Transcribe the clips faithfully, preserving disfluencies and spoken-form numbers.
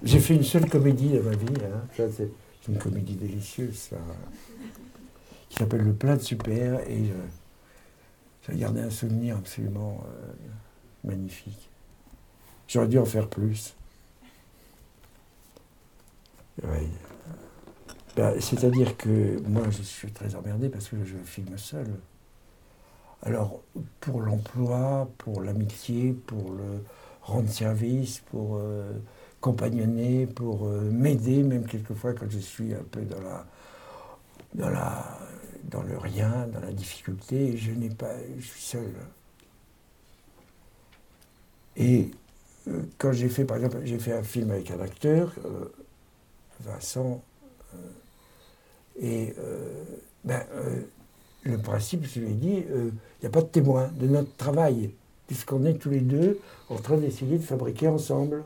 J'ai fait une seule comédie dans ma vie, hein. Ça, c'est une comédie délicieuse, ça, qui s'appelle Le Plat de Super, et euh, j'ai gardé un souvenir absolument euh, magnifique. J'aurais dû en faire plus. Ouais. Ben, c'est-à-dire que moi, je suis très emmerdé parce que je filme seul. Alors, pour l'emploi, pour l'amitié, pour le rendre service, pour euh, compagnonner, pour euh, m'aider, même quelquefois quand je suis un peu dans la, dans la, dans le rien, dans la difficulté, je n'ai pas, je suis seul. Et euh, quand j'ai fait, par exemple, j'ai fait un film avec un acteur, euh, Vincent, euh, et euh, ben, euh, le principe, je lui ai dit, il euh, n'y a pas de témoin de notre travail, puisqu'on est tous les deux en train d'essayer de fabriquer ensemble.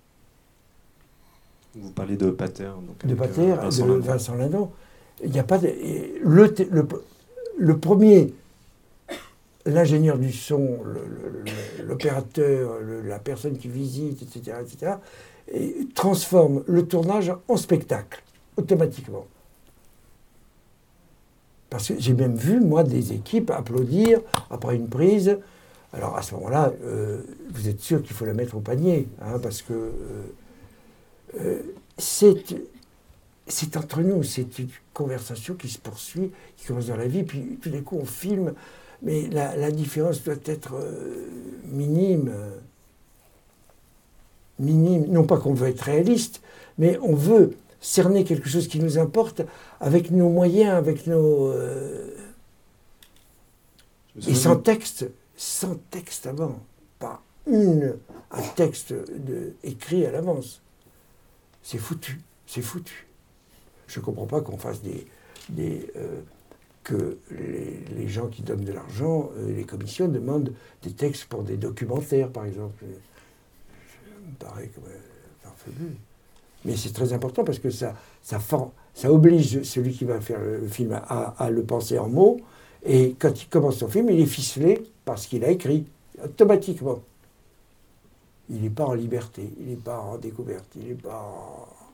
Vous parlez de Pater. Donc De Pater, euh, Vincent de Lindon. Vincent Lindon. Il n'y a pas de, le, le, le premier, l'ingénieur du son, l'opérateur, la personne qui visite, et cetera, et cetera, et transforme le tournage en spectacle, automatiquement. Parce que j'ai même vu, moi, des équipes applaudir après une prise. Alors, à ce moment-là, euh, vous êtes sûr qu'il faut la mettre au panier, hein, parce que euh, euh, c'est, c'est entre nous, c'est une conversation qui se poursuit, qui commence dans la vie, puis tout d'un coup, on filme, mais la, la différence doit être euh, minime. Minime. Non pas qu'on veut être réaliste, mais on veut cerner quelque chose qui nous importe avec nos moyens, avec nos... Euh... Et sans texte, sans texte avant, pas une, un texte de, écrit à l'avance. C'est foutu, c'est foutu. Je ne comprends pas qu'on fasse des... des euh, que les, les gens qui donnent de l'argent, euh, les commissions, demandent des textes pour des documentaires, par exemple. Ça me paraît comme farfelu. Mais c'est très important parce que ça, ça, for, ça oblige celui qui va faire le film à, à le penser en mots. Et quand il commence son film, il est ficelé par ce qu'il a écrit, automatiquement. Il n'est pas en liberté, il n'est pas en découverte, il n'est pas en...